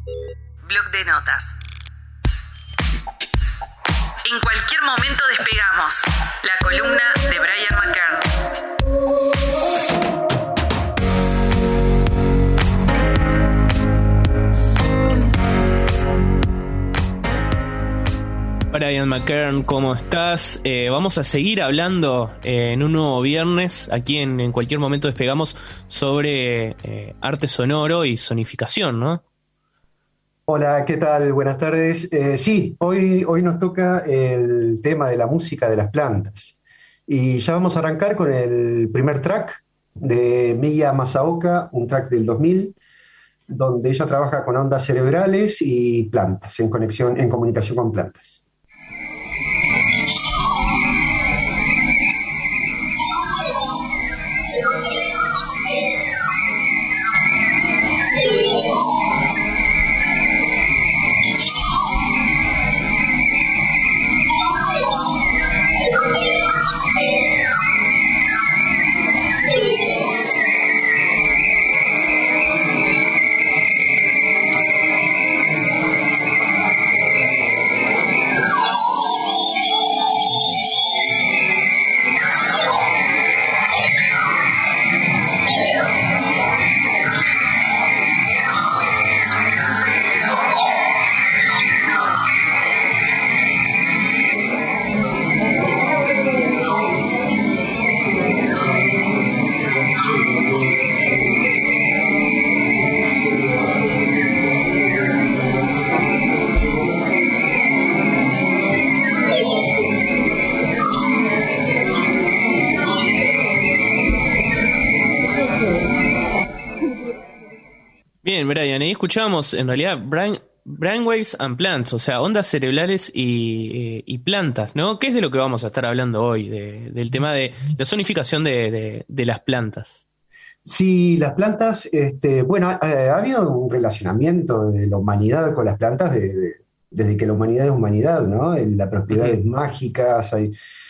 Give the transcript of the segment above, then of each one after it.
Bloc de notas. En cualquier momento despegamos. La columna de Brian McKern. Brian McKern, ¿cómo estás? Vamos a seguir hablando en un nuevo viernes, aquí en cualquier momento despegamos, sobre arte sonoro y sonificación, ¿no? Hola, ¿qué tal? Buenas tardes. Sí, hoy nos toca el tema de la música de las plantas. Y ya vamos a arrancar con el primer track de Miya Masaoka, un track del 2000, donde ella trabaja con ondas cerebrales y plantas, en comunicación con plantas. Bien, Brian, ahí escuchábamos en realidad brainwaves and plants, o sea, ondas cerebrales y plantas, ¿no? ¿Qué es de lo que vamos a estar hablando hoy? Del tema de la sonificación de las plantas. Sí, las plantas, bueno, ha habido un relacionamiento de la humanidad con las plantas desde que la humanidad es humanidad, ¿no? Las propiedades mágicas, hay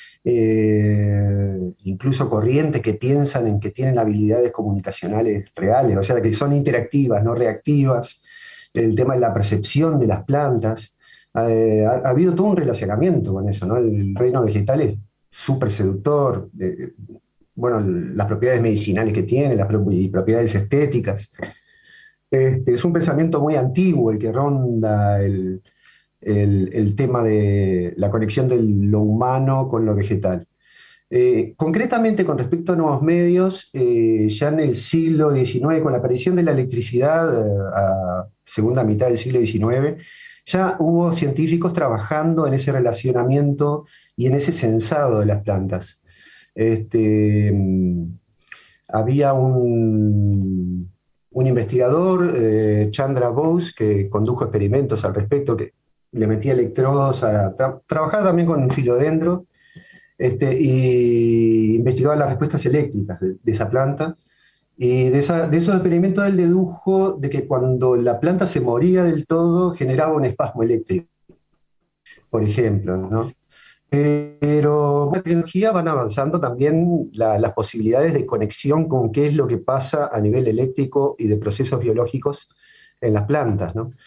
incluso corrientes que piensan en que tienen habilidades comunicacionales reales, o sea, que son interactivas, no reactivas. El tema de la percepción de las plantas, ha habido todo un relacionamiento con eso, ¿no? El reino vegetal es súper seductor, bueno, las propiedades medicinales que tiene, y propiedades estéticas. Es un pensamiento muy antiguo el que ronda el tema de la conexión de lo humano con lo vegetal. Concretamente, con respecto a nuevos medios, ya en el siglo XIX, con la aparición de la electricidad, a segunda mitad del siglo XIX, ya hubo científicos trabajando en ese relacionamiento y en ese censado de las plantas. Había un investigador, Chandra Bose, que condujo experimentos al respecto, que le metía electrodos trabajaba también con filodendro, y investigaba las respuestas eléctricas de esa planta. Y de esos experimentos él dedujo de que cuando la planta se moría del todo generaba un espasmo eléctrico, por ejemplo, ¿no? Pero con la tecnología van avanzando también las posibilidades de conexión con qué es lo que pasa a nivel eléctrico y de procesos biológicos en las plantas, ¿no?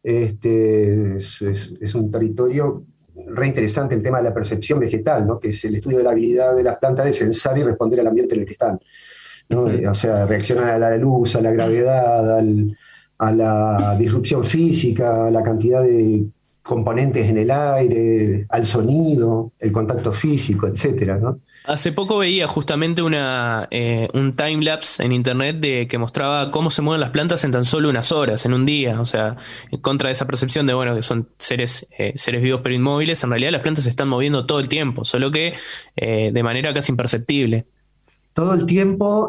Es un territorio re interesante el tema de la percepción vegetal, ¿no? Que es el estudio de la habilidad de las plantas de censar y responder al ambiente en el que están, ¿no? O sea, reaccionan a la luz, a la gravedad, a la disrupción física, a la cantidad de componentes en el aire, al sonido, el contacto físico, etcétera, ¿no? Hace poco veía justamente un timelapse en internet que mostraba cómo se mueven las plantas en tan solo unas horas, en un día. O sea, en contra de esa percepción de, bueno, que son seres vivos pero inmóviles, en realidad las plantas se están moviendo todo el tiempo, solo que de manera casi imperceptible. Todo el tiempo,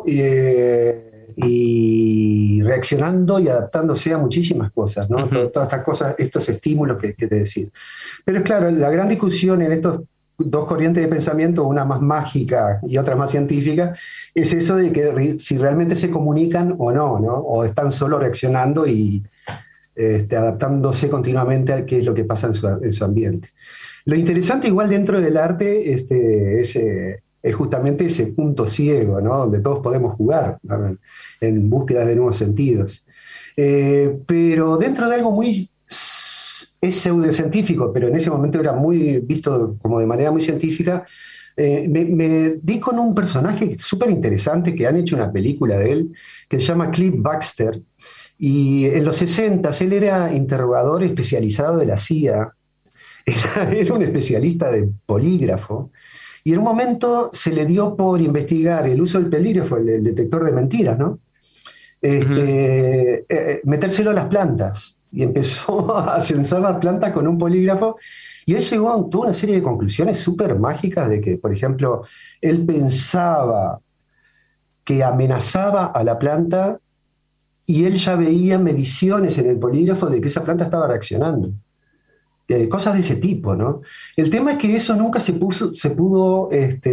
y reaccionando y adaptándose a muchísimas cosas, ¿no? Uh-huh. Todas estas cosas, estos estímulos que te decía. Pero es claro, la gran discusión en estos dos corrientes de pensamiento, una más mágica y otra más científica, es eso de que si realmente se comunican o no, ¿no? O están solo reaccionando y adaptándose continuamente a qué es lo que pasa en su ambiente. Lo interesante igual dentro del arte es justamente ese punto ciego, ¿no? Donde todos podemos jugar, ¿no? En búsqueda de nuevos sentidos. Pero dentro de algo muy... es pseudocientífico, pero en ese momento era muy visto como de manera muy científica. Me di con un personaje súper interesante que han hecho una película de él, que se llama Cliff Baxter, y en los 60 él era interrogador especializado de la CIA, era un especialista de polígrafo, y en un momento se le dio por investigar el uso del polígrafo, el detector de mentiras, ¿no? Metérselo a las plantas, y empezó a censar las plantas con un polígrafo, y él llegó a toda una serie de conclusiones súper mágicas de que, por ejemplo, él pensaba que amenazaba a la planta y él ya veía mediciones en el polígrafo de que esa planta estaba reaccionando. Cosas de ese tipo, ¿no? El tema es que eso nunca se pudo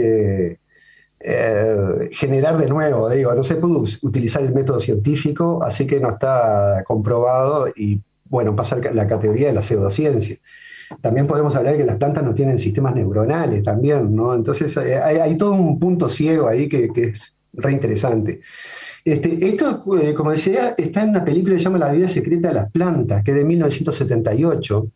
generar de nuevo, digo, no se pudo utilizar el método científico, así que no está comprobado y, bueno, pasa a la categoría de la pseudociencia. También podemos hablar de que las plantas no tienen sistemas neuronales también, ¿no? Entonces hay todo un punto ciego ahí que es re interesante. Esto, como decía, está en una película que se llama La vida secreta de las plantas, que es de 1978,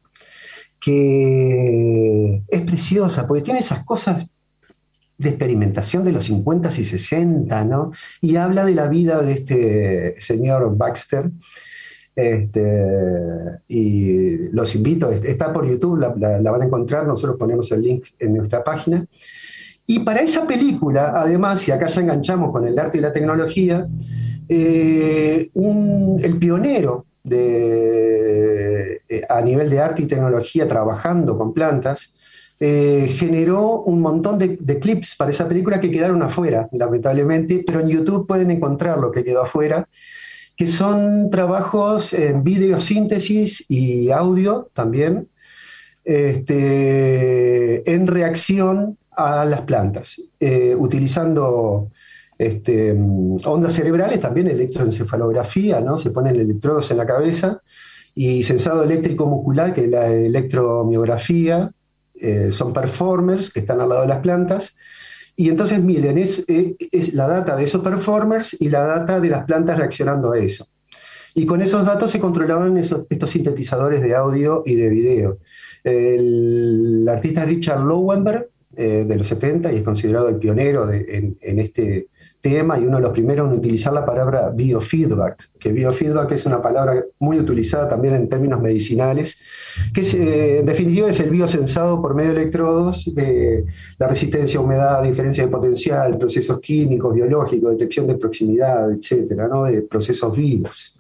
que es preciosa, porque tiene esas cosas de experimentación de los 50 y 60, ¿no? Y habla de la vida de este señor Baxter. Y los invito, está por YouTube, la van a encontrar, nosotros ponemos el link en nuestra página. Y para esa película, además, y acá ya enganchamos con el arte y la tecnología, el pionero a nivel de arte y tecnología trabajando con plantas, generó un montón de clips para esa película que quedaron afuera, lamentablemente, pero en YouTube pueden encontrar lo que quedó afuera, que son trabajos en videosíntesis y audio también, en reacción a las plantas, utilizando ondas cerebrales, también electroencefalografía, ¿no? Se ponen electrodos en la cabeza, y sensado eléctrico muscular, que es la electromiografía, son performers que están al lado de las plantas, y entonces miden es la data de esos performers y la data de las plantas reaccionando a eso. Y con esos datos se controlaban estos sintetizadores de audio y de video. El artista Richard Lowenberg, de los 70, y es considerado el pionero en este tema y uno de los primeros en utilizar la palabra biofeedback, que biofeedback es una palabra muy utilizada también en términos medicinales, que en definitiva es el biosensado por medio de electrodos de la resistencia a humedad, diferencia de potencial, procesos químicos, biológicos, detección de proximidad, etcétera, ¿no? De procesos vivos.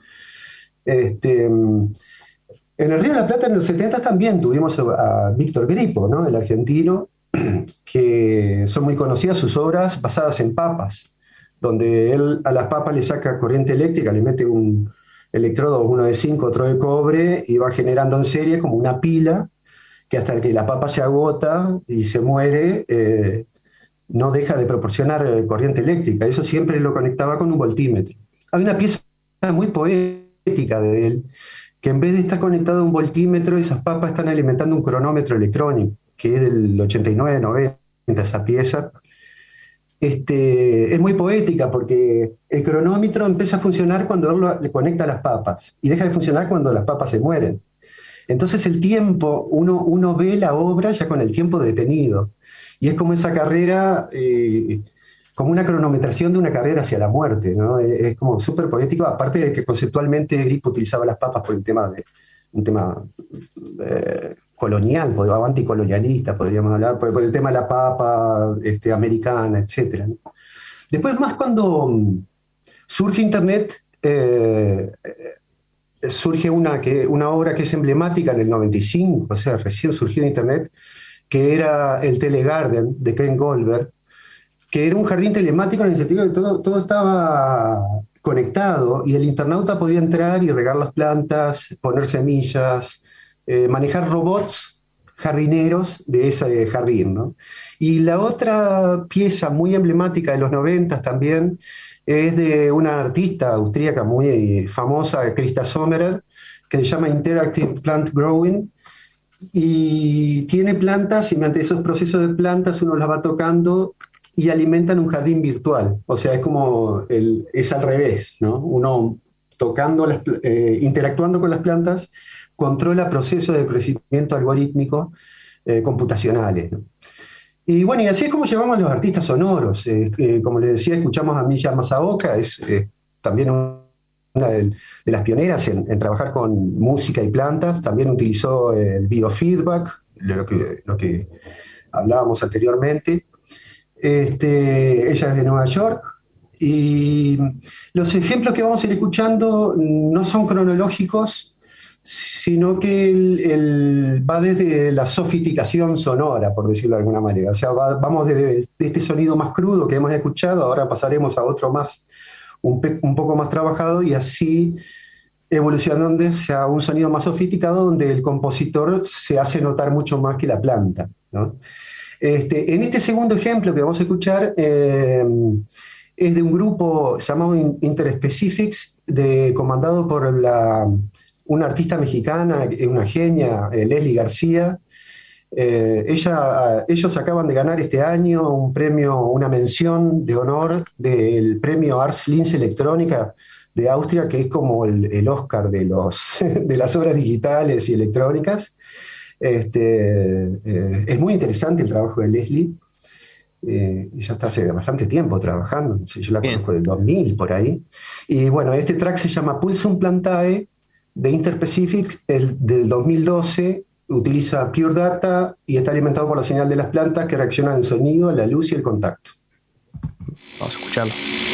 En el Río de la Plata en los 70 también tuvimos a Víctor Gripo, ¿no? El argentino, que son muy conocidas sus obras basadas en papas, donde él a las papas le saca corriente eléctrica, le mete un electrodo, uno de zinc, otro de cobre, y va generando en serie como una pila, que hasta que la papa se agota y se muere, no deja de proporcionar corriente eléctrica. Eso siempre lo conectaba con un voltímetro. Hay una pieza muy poética de él, que en vez de estar conectado a un voltímetro, esas papas están alimentando un cronómetro electrónico, que es del 89-90, esa pieza. Es muy poética porque el cronómetro empieza a funcionar cuando él le conecta a las papas y deja de funcionar cuando las papas se mueren. Entonces el tiempo, uno ve la obra ya con el tiempo detenido, y es como esa carrera, como una cronometración de una carrera hacia la muerte, ¿no? Es como súper poético, aparte de que conceptualmente Grip utilizaba las papas por un tema colonial, anticolonialista, podríamos hablar, por el tema de la papa americana, etc., ¿no? Después, más cuando surge Internet, surge una obra que es emblemática en el 95, o sea, recién surgió Internet, que era el Telegarden de Ken Goldberg, que era un jardín telemático en el sentido de que todo estaba conectado y el internauta podía entrar y regar las plantas, poner semillas, manejar robots jardineros de ese jardín, ¿no? Y la otra pieza muy emblemática de los 90 también es de una artista austríaca muy famosa, Christa Sommerer, que se llama Interactive Plant Growing, y tiene plantas, y mediante esos procesos de plantas uno las va tocando y alimentan un jardín virtual. O sea, es como es al revés, ¿no? Uno interactuando con las plantas, controla procesos de crecimiento algorítmico computacionales, ¿no? Y bueno, y así es como llevamos los artistas sonoros. Como les decía, escuchamos a Miya Masaoka, es también una de las pioneras en trabajar con música y plantas. También utilizó el biofeedback, lo que hablábamos anteriormente. Ella es de Nueva York. Y los ejemplos que vamos a ir escuchando no son cronológicos, sino que va desde la sofisticación sonora, por decirlo de alguna manera. O sea, vamos desde este sonido más crudo que hemos escuchado, ahora pasaremos a otro un poco más trabajado, y así evolucionando hacia un sonido más sofisticado donde el compositor se hace notar mucho más que la planta, ¿no? En este segundo ejemplo que vamos a escuchar, es de un grupo llamado Interspecifics, comandado por una artista mexicana, una genia, Leslie García. Ellos acaban de ganar este año un premio, una mención de honor del premio Ars Linz Electrónica de Austria, que es como el Oscar de las obras digitales y electrónicas. Es muy interesante el trabajo de Leslie. Ella está hace bastante tiempo trabajando, no sé, yo la conozco del 2000 por ahí. Y bueno, este track se llama Pulsum Plantae de Interspecifics, del 2012. Utiliza Pure Data y está alimentado por la señal de las plantas que reaccionan al sonido, la luz y el contacto. Vamos a escucharlo.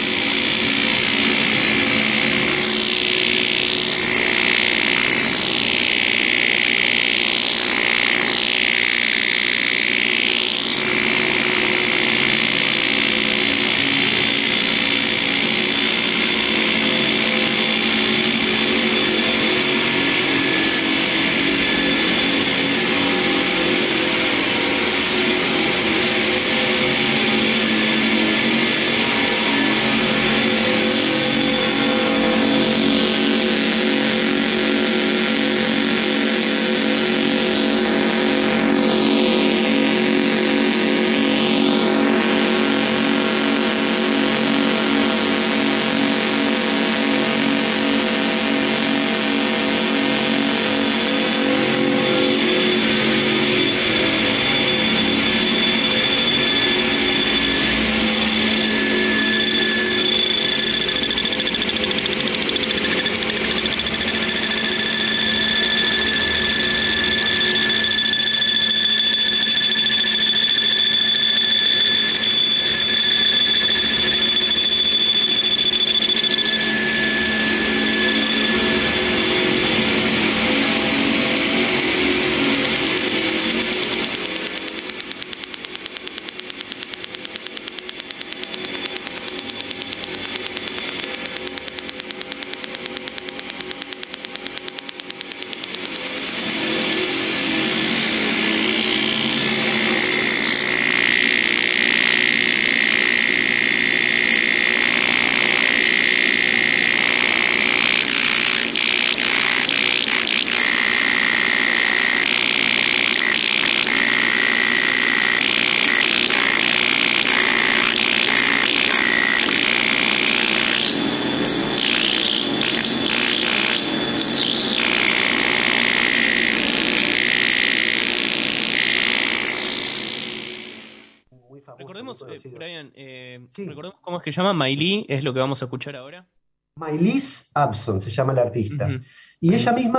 Recordemos, Brian, Sí. recordemos cómo es que se llama. Mailí es lo que vamos a escuchar ahora. Maëlys Abson se llama la artista. Ujú. Y ella misma,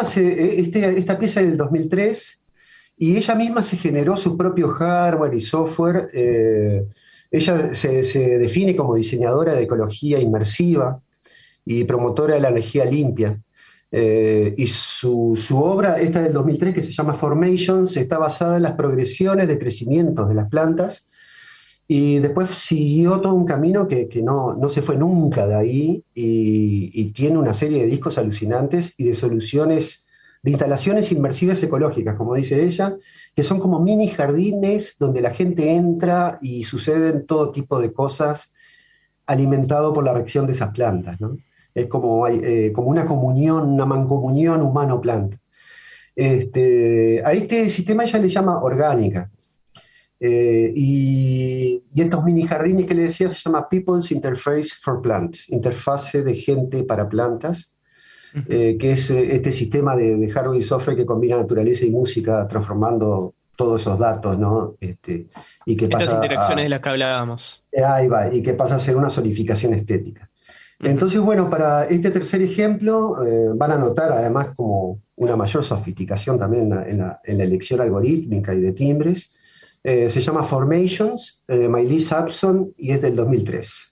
esta pieza es del 2003, y ella misma se generó su propio hardware y software. Ella se define como diseñadora de ecología inmersiva y promotora de la energía limpia. Y su obra, esta del 2003, que se llama Formations, está basada en las progresiones de crecimiento de las plantas, y después siguió todo un camino que no se fue nunca de ahí, y tiene una serie de discos alucinantes y de soluciones, de instalaciones inmersivas ecológicas, como dice ella, que son como mini jardines donde la gente entra y suceden todo tipo de cosas alimentado por la reacción de esas plantas, ¿no? Es como una comunión, una mancomunión humano-planta. A este sistema ella le llama orgánica. Y estos mini jardines que le decía se llama People's Interface for Plants, interfase de gente para plantas. que es este sistema de hardware y software que combina naturaleza y música, transformando todos esos datos, ¿no? Y que Estas pasa interacciones a, de las que hablábamos. ahí va, y que pasa a ser una zonificación estética. Ujú. Entonces, bueno, para este tercer ejemplo, van a notar además como una mayor sofisticación también en la elección algorítmica y de timbres. Se llama Formations, Miley Sampson, y es del 2003.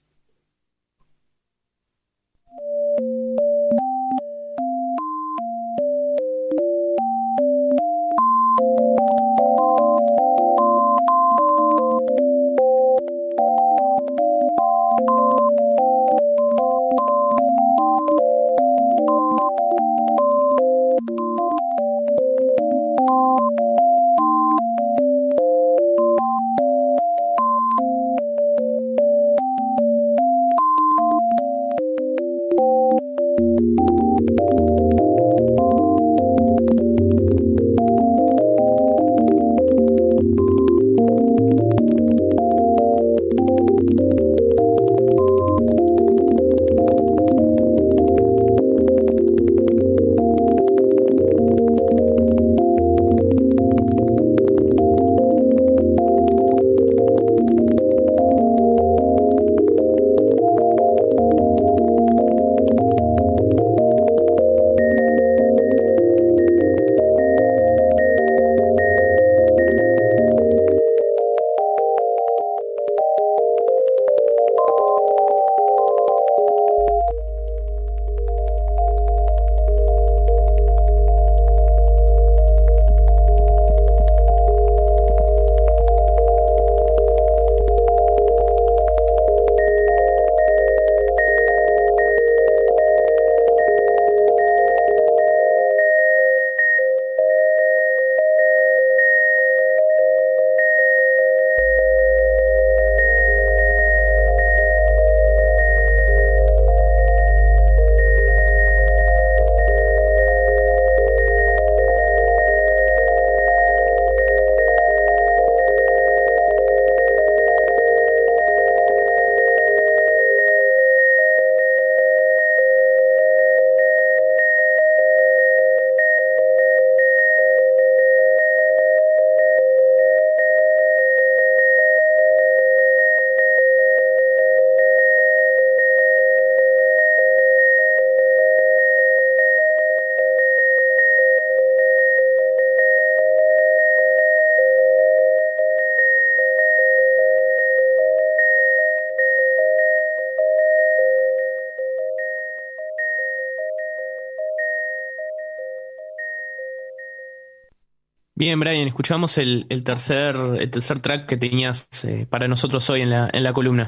Bien, Brian, escuchamos el tercer track que tenías para nosotros hoy en la columna.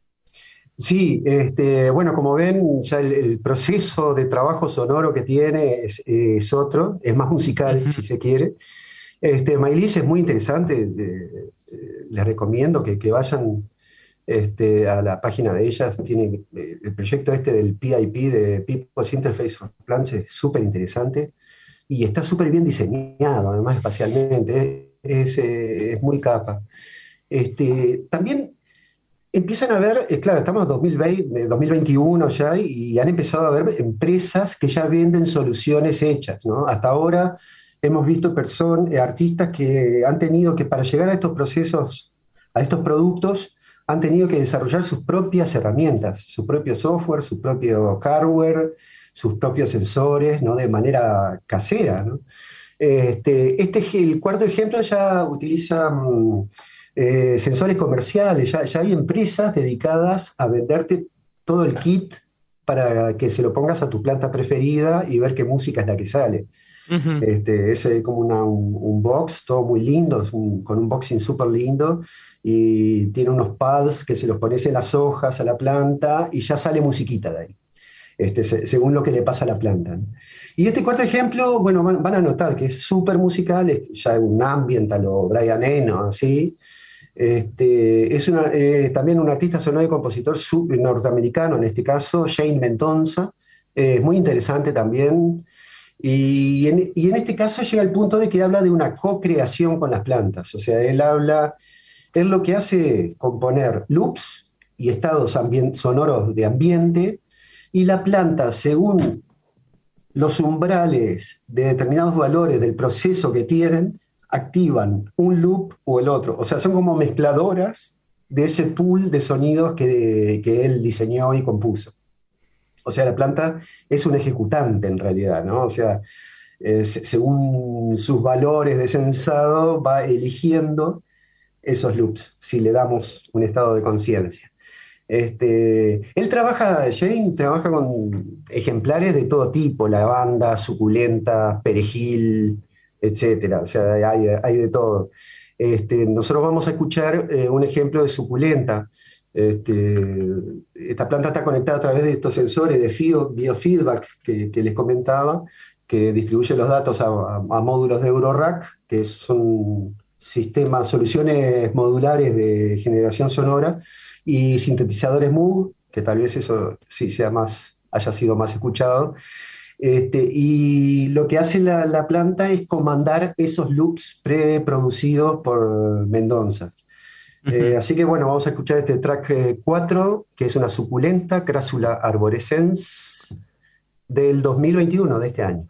Sí, bueno, como ven, ya el proceso de trabajo sonoro que tiene es otro, es más musical, Ujú. si se quiere. Maylis es muy interesante, les recomiendo que vayan a la página de ellas. Tiene el proyecto del PIP, de People's Interface for Plants, es súper interesante y está súper bien diseñado, además espacialmente, es muy capa. También empiezan a ver, claro, estamos en 2020, 2021 ya, y han empezado a haber empresas que ya venden soluciones hechas, ¿no? Hasta ahora hemos visto artistas que han tenido que, para llegar a estos procesos, a estos productos, han tenido que desarrollar sus propias herramientas, su propio software, su propio hardware, sus propios sensores, ¿no? De manera casera, ¿no? El cuarto ejemplo ya utiliza sensores comerciales, ya hay empresas dedicadas a venderte todo el kit para que se lo pongas a tu planta preferida y ver qué música es la que sale. Ujú. Es como un box, todo muy lindo, con un boxing súper lindo, y tiene unos pads que se los pones en las hojas a la planta y ya sale musiquita de ahí, según lo que le pasa a la planta, ¿no? Y este cuarto ejemplo, bueno, van a notar que es súper musical, es ya un ambient a lo Brian Eno, así. También un artista sonoro y compositor norteamericano, en este caso, Shane Mendoza, muy interesante también. Y en este caso llega al punto de que habla de una co-creación con las plantas. O sea, él lo que hace es componer loops y estados sonoros de ambiente, y la planta, según los umbrales de determinados valores del proceso que tienen activan un loop o el otro. O sea, son como mezcladoras de ese pool de sonidos que él diseñó y compuso. O sea, la planta es un ejecutante en realidad, ¿no? O sea, según sus valores de sensado, va eligiendo esos loops, si le damos un estado de conciencia. Jane trabaja con ejemplares de todo tipo, lavanda, suculenta, perejil, etcétera. O sea, hay de todo. Nosotros vamos a escuchar un ejemplo de suculenta. Esta planta está conectada a través de estos sensores de biofeedback que les comentaba, que distribuye los datos a módulos de Eurorack, que son soluciones modulares de generación sonora, y sintetizadores Moog, que tal vez eso sí haya sido más escuchado. Y lo que hace la planta es comandar esos loops preproducidos por Mendonça. Así que bueno, vamos a escuchar este track 4, que es una suculenta Crassula arborescens del 2021, de este año.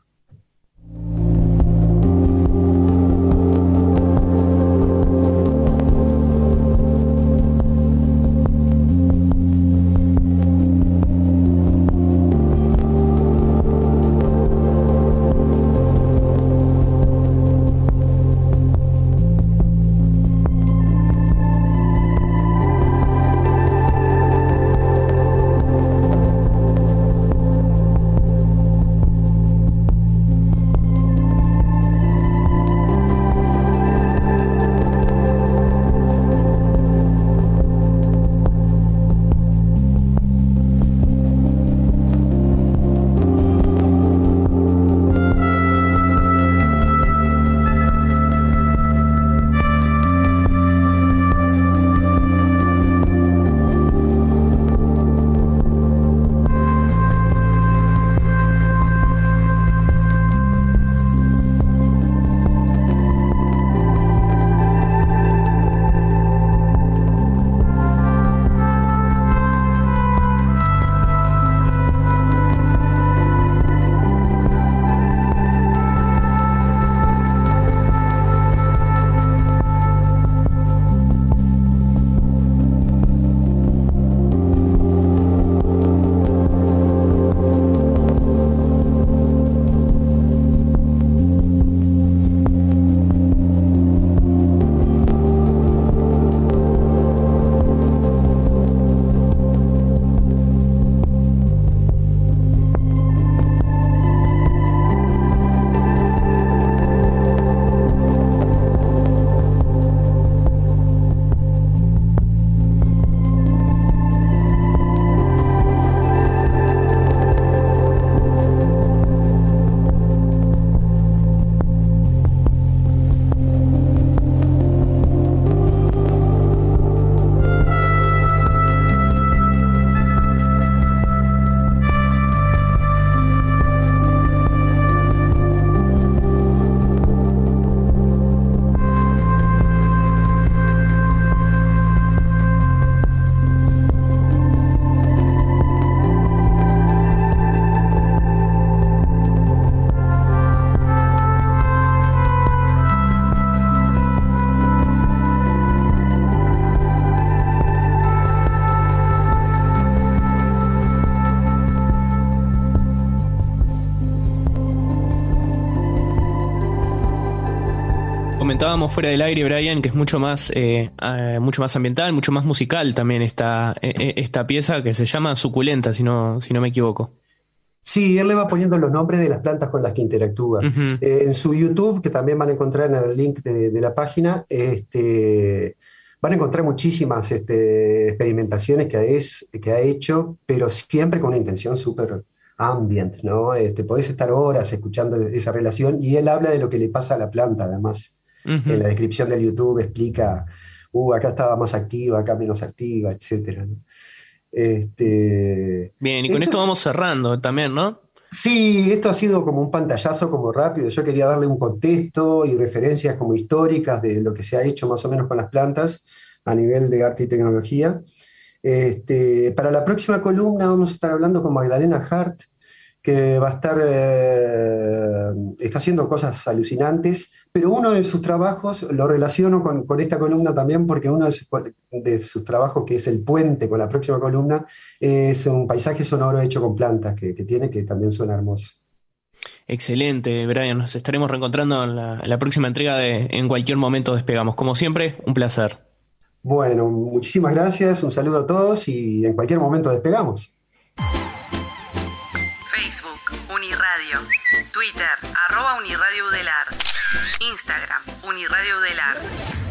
Comentábamos fuera del aire, Brian, que es mucho más ambiental, mucho más musical también esta pieza, que se llama Suculenta, si no me equivoco. Sí, él le va poniendo los nombres de las plantas con las que interactúa. Uh-huh. En su YouTube, que también van a encontrar en el link de la página, van a encontrar muchísimas experimentaciones que ha hecho, pero siempre con una intención súper ambient, ¿no? Podés estar horas escuchando esa relación, y él habla de lo que le pasa a la planta, además. Uh-huh. En la descripción del YouTube explica, acá estaba más activa, acá menos activa, etcétera, ¿no? Bien, y con esto vamos cerrando también, ¿no? Sí, esto ha sido como un pantallazo como rápido. Yo quería darle un contexto y referencias como históricas de lo que se ha hecho más o menos con las plantas a nivel de arte y tecnología. Para la próxima columna vamos a estar hablando con Magdalena Hart, que va a estar, está haciendo cosas alucinantes, pero uno de sus trabajos lo relaciono con esta columna también, porque uno de sus trabajos, que es el puente con la próxima columna, es un paisaje sonoro hecho con plantas que tiene, que también suena hermoso. Excelente, Brian. Nos estaremos reencontrando en la próxima entrega de En cualquier momento despegamos. Como siempre, un placer. Bueno, muchísimas gracias, un saludo a todos y en cualquier momento despegamos. Facebook, Uniradio. Twitter, @Uniradio Udelar. Instagram, Uniradio Udelar.